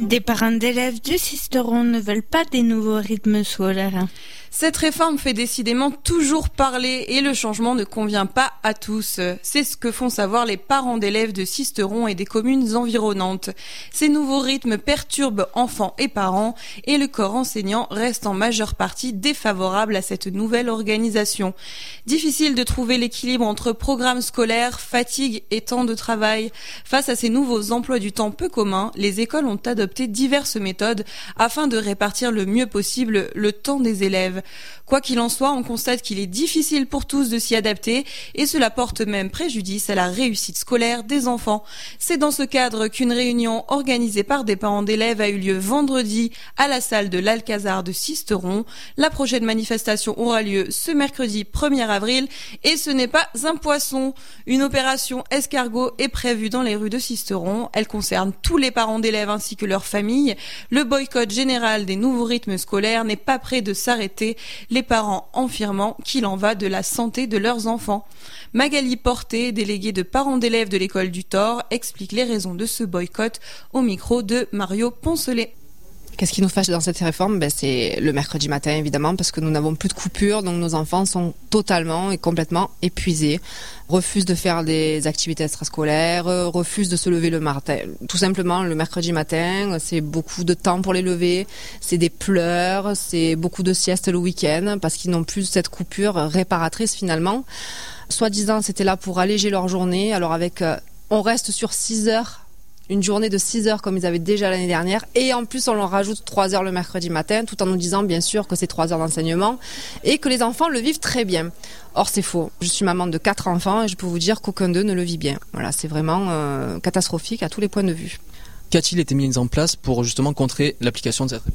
Des parents d'élèves du Sisteron ne veulent pas des nouveaux rythmes scolaires. Cette réforme fait décidément toujours parler et le changement ne convient pas à tous. C'est ce que font savoir les parents d'élèves de Sisteron et des communes environnantes. Ces nouveaux rythmes perturbent enfants et parents et le corps enseignant reste en majeure partie défavorable à cette nouvelle organisation. Difficile de trouver l'équilibre entre programme scolaire, fatigue et temps de travail. Face à ces nouveaux emplois du temps peu communs, les écoles ont adopté diverses méthodes afin de répartir le mieux possible le temps des élèves. Quoi qu'il en soit, on constate qu'il est difficile pour tous de s'y adapter et cela porte même préjudice à la réussite scolaire des enfants. C'est dans ce cadre qu'une réunion organisée par des parents d'élèves a eu lieu vendredi à la salle de l'Alcazar de Sisteron. La prochaine manifestation aura lieu ce mercredi 1er avril et ce n'est pas un poisson. Une opération escargot est prévue dans les rues de Sisteron. Elle concerne tous les parents d'élèves ainsi que leurs familles. Le boycott général des nouveaux rythmes scolaires n'est pas près de s'arrêter, les parents affirmant qu'il en va de la santé de leurs enfants. Magali Porté, déléguée de parents d'élèves de l'école du Thor, explique les raisons de ce boycott au micro de Mario Poncelet. Qu'est-ce qui nous fâche dans cette réforme ? C'est le mercredi matin, évidemment, parce que nous n'avons plus de coupure, donc nos enfants sont totalement et complètement épuisés, refusent de faire des activités extrascolaires, refusent de se lever le matin. Tout simplement, le mercredi matin, c'est beaucoup de temps pour les lever, c'est des pleurs, c'est beaucoup de siestes le week-end, parce qu'ils n'ont plus cette coupure réparatrice finalement. Soi-disant, c'était là pour alléger leur journée, alors on reste sur 6 heures, une journée de 6 heures comme ils avaient déjà l'année dernière et en plus on leur rajoute 3 heures le mercredi matin tout en nous disant bien sûr que c'est 3 heures d'enseignement et que les enfants le vivent très bien. Or c'est faux. Je suis maman de 4 enfants et je peux vous dire qu'aucun d'eux ne le vit bien. Voilà, c'est vraiment catastrophique à tous les points de vue. Qu'a-t-il été mis en place pour justement contrer l'application de cette réforme ?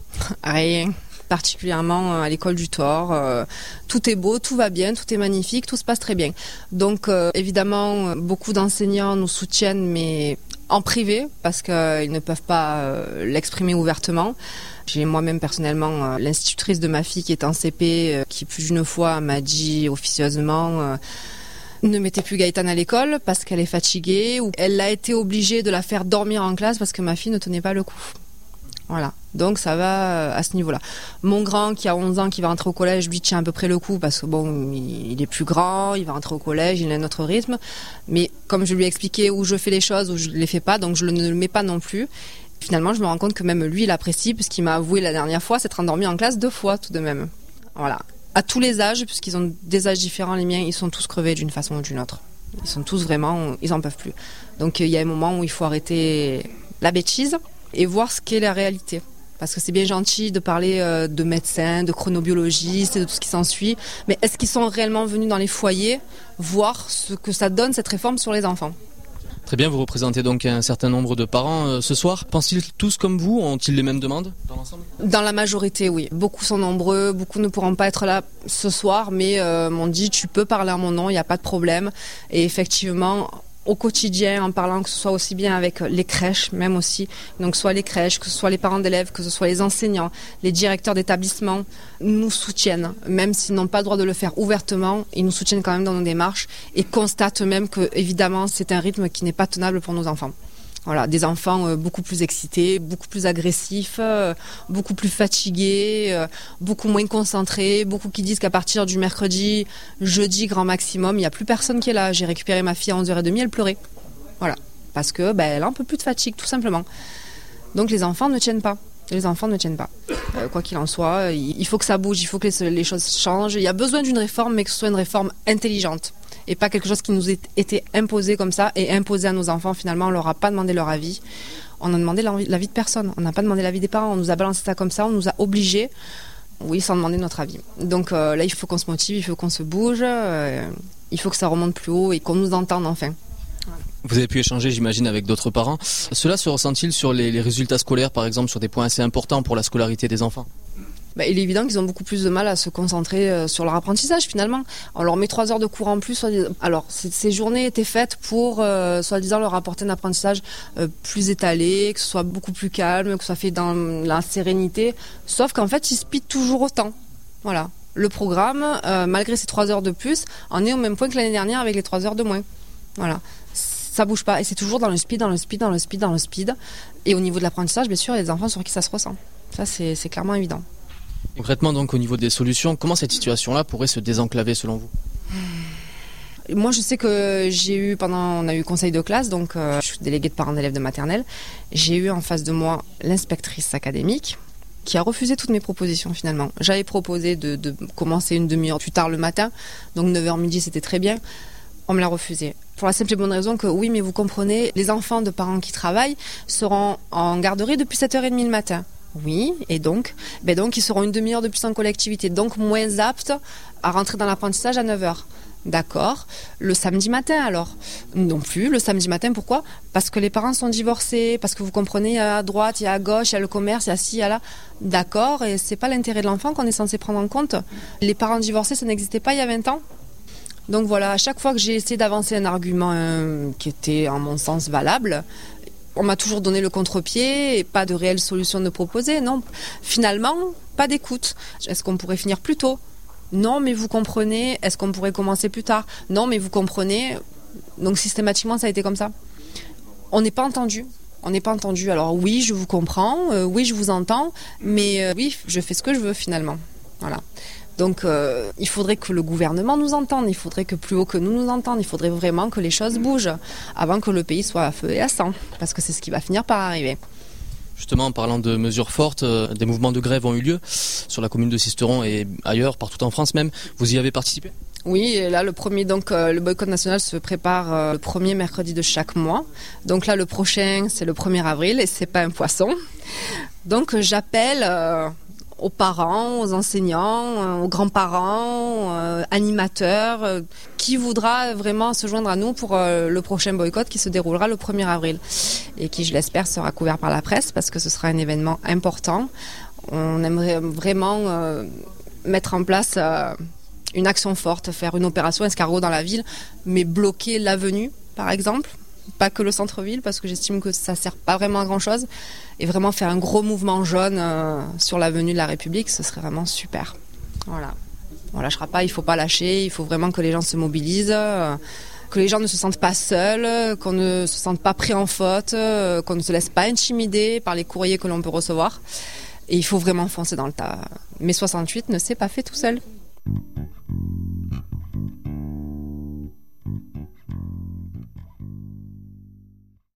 Rien. Particulièrement à l'école du Thor. Tout est beau, tout va bien, tout est magnifique, tout se passe très bien. Donc évidemment, beaucoup d'enseignants nous soutiennent, mais en privé, parce qu'ils ne peuvent pas l'exprimer ouvertement. J'ai moi-même personnellement l'institutrice de ma fille qui est en CP, qui plus d'une fois m'a dit officieusement... ne mettez plus Gaëtane à l'école parce qu'elle est fatiguée, ou elle a été obligée de la faire dormir en classe parce que ma fille ne tenait pas le coup. Voilà, donc ça va à ce niveau-là. Mon grand qui a 11 ans, qui va rentrer au collège, lui tient à peu près le coup parce que bon, il est plus grand, il va rentrer au collège, il a un autre rythme. Mais comme je lui ai expliqué où je fais les choses, où je ne les fais pas, donc je ne le mets pas non plus. Finalement, je me rends compte que même lui, il apprécie, puisqu'il m'a avoué la dernière fois s'être endormi en classe 2 fois tout de même. Voilà. À tous les âges, puisqu'ils ont des âges différents, les miens, ils sont tous crevés d'une façon ou d'une autre. Ils sont tous vraiment, ils en peuvent plus. Donc il y a un moment où il faut arrêter la bêtise et voir ce qu'est la réalité. Parce que c'est bien gentil de parler de médecins, de chronobiologistes et de tout ce qui s'ensuit, mais est-ce qu'ils sont réellement venus dans les foyers voir ce que ça donne cette réforme sur les enfants ? Très bien, vous représentez donc un certain nombre de parents ce soir. Pensent-ils tous comme vous ? Ont-ils les mêmes demandes dans l'ensemble ? Dans la majorité, oui. Beaucoup sont nombreux, beaucoup ne pourront pas être là ce soir, mais m'ont dit tu peux parler en mon nom, il n'y a pas de problème. Et effectivement... au quotidien, en parlant que ce soit aussi bien avec les crèches, même aussi, donc soit les crèches, que ce soit les parents d'élèves, que ce soit les enseignants, les directeurs d'établissement, nous soutiennent, même s'ils n'ont pas le droit de le faire ouvertement, ils nous soutiennent quand même dans nos démarches et constatent même que, évidemment, c'est un rythme qui n'est pas tenable pour nos enfants. Voilà, des enfants beaucoup plus excités, beaucoup plus agressifs, beaucoup plus fatigués, beaucoup moins concentrés, beaucoup qui disent qu'à partir du mercredi, jeudi, grand maximum, il n'y a plus personne qui est là. J'ai récupéré ma fille à 11h30, elle pleurait. Voilà, parce que elle a un peu plus de fatigue, tout simplement. Donc les enfants ne tiennent pas. Les enfants ne tiennent pas. Quoi qu'il en soit, il faut que ça bouge, il faut que les choses changent. Il y a besoin d'une réforme, mais que ce soit une réforme intelligente. Et pas quelque chose qui nous ait été imposé comme ça et imposé à nos enfants. Finalement, on leur a pas demandé leur avis. On a demandé l'avis de personne. On n'a pas demandé l'avis des parents. On nous a balancé ça comme ça. On nous a obligés, oui, sans demander notre avis. Donc là, il faut qu'on se motive, il faut qu'on se bouge. Il faut que ça remonte plus haut et qu'on nous entende enfin. Voilà. Vous avez pu échanger, j'imagine, avec d'autres parents. Cela se ressent-il sur les résultats scolaires, par exemple, sur des points assez importants pour la scolarité des enfants ? Il est évident qu'ils ont beaucoup plus de mal à se concentrer sur leur apprentissage finalement. On leur met 3 heures de cours en plus. Alors ces journées étaient faites pour soi-disant leur apporter un apprentissage plus étalé, que ce soit beaucoup plus calme, que ce soit fait dans la sérénité. Sauf qu'en fait ils se piquent toujours autant. Voilà. Le programme, malgré ces 3 heures de plus, en est au même point que l'année dernière avec les 3 heures de moins. Voilà. Ça bouge pas. Et c'est toujours dans le speed. Et au niveau de l'apprentissage, bien sûr, il y a des enfants sur qui ça se ressent. Ça, c'est clairement évident. Concrètement, donc, au niveau des solutions, comment cette situation-là pourrait se désenclaver selon vous ? Moi, je sais que on a eu conseil de classe, donc je suis déléguée de parents d'élèves de maternelle. J'ai eu en face de moi l'inspectrice académique qui a refusé toutes mes propositions finalement. J'avais proposé de commencer une demi-heure plus tard le matin, donc 9h midi, c'était très bien. On me l'a refusé. Pour la simple et bonne raison que oui, mais vous comprenez, les enfants de parents qui travaillent seront en garderie depuis 7h30 le matin. Oui, et donc ils seront une demi-heure de plus en collectivité, donc moins aptes à rentrer dans l'apprentissage à 9h. D'accord. Le samedi matin alors ? Non plus. Le samedi matin, pourquoi ? Parce que les parents sont divorcés, parce que vous comprenez, il y a à droite, il y a à gauche, il y a le commerce, il y a ci, il y a là. D'accord, et c'est pas l'intérêt de l'enfant qu'on est censé prendre en compte. Les parents divorcés, ça n'existait pas il y a 20 ans. Donc voilà, à chaque fois que j'ai essayé d'avancer un argument qui était, en mon sens, valable, on m'a toujours donné le contre-pied et pas de réelle solution de proposer. Non, finalement, pas d'écoute. Est-ce qu'on pourrait finir plus tôt ? Non, mais vous comprenez, est-ce qu'on pourrait commencer plus tard ? Non, mais vous comprenez. Donc systématiquement, ça a été comme ça. On n'est pas entendu. Alors oui, je vous comprends, oui, je vous entends, mais oui, je fais ce que je veux finalement. Voilà. Donc il faudrait que le gouvernement nous entende, il faudrait que plus haut que nous entende, il faudrait vraiment que les choses bougent avant que le pays soit à feu et à sang, parce que c'est ce qui va finir par arriver. Justement, en parlant de mesures fortes, des mouvements de grève ont eu lieu sur la commune de Sisteron et ailleurs, partout en France même. Vous y avez participé ? Oui, et là le boycott national se prépare le premier mercredi de chaque mois. Donc là le prochain c'est le 1er avril et c'est pas un poisson. Donc j'appelle aux parents, aux enseignants, aux grands-parents, animateurs, qui voudra vraiment se joindre à nous pour le prochain boycott qui se déroulera le 1er avril et qui, je l'espère, sera couvert par la presse parce que ce sera un événement important. On aimerait vraiment mettre en place une action forte, faire une opération escargot dans la ville, mais bloquer l'avenue, par exemple. Pas que le centre-ville, parce que j'estime que ça sert pas vraiment à grand-chose. Et vraiment faire un gros mouvement jaune sur l'avenue de la République, ce serait vraiment super. Voilà. On lâchera pas, il faut pas lâcher, il faut vraiment que les gens se mobilisent, que les gens ne se sentent pas seuls, qu'on ne se sente pas pris en faute, qu'on ne se laisse pas intimider par les courriers que l'on peut recevoir. Et il faut vraiment foncer dans le tas. Mais 68 ne s'est pas fait tout seul.